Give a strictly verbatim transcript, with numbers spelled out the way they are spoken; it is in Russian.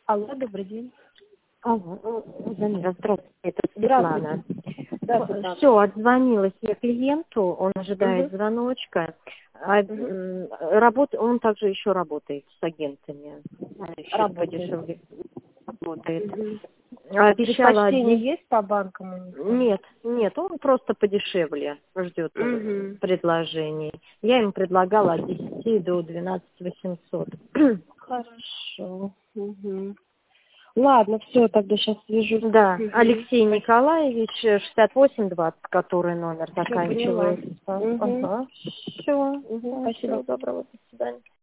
Алло, добрый день. Алло, Замира, здравствуйте, это Светлана. Здравствуйте. Все, отзвонилась я клиенту, он ожидает Угу. звоночка. А, Угу. м, работ... Он также еще работает с агентами. Он еще Работает. подешевле работает. Угу. Обещала Предпочтение один... есть по банкам? у них? Нет, нет, он просто подешевле ждет Угу. предложений. Я ему предлагала от десяти до двенадцати восемьсот. Хорошо. Угу. Ладно, все, тогда сейчас свяжусь. Да, Угу. Алексей Николаевич, шестьдесят восемь двадцать, который номер Все поняла. заканчивается. Угу. Ага. Все. Угу. Всего Спасибо. доброго. До свидания.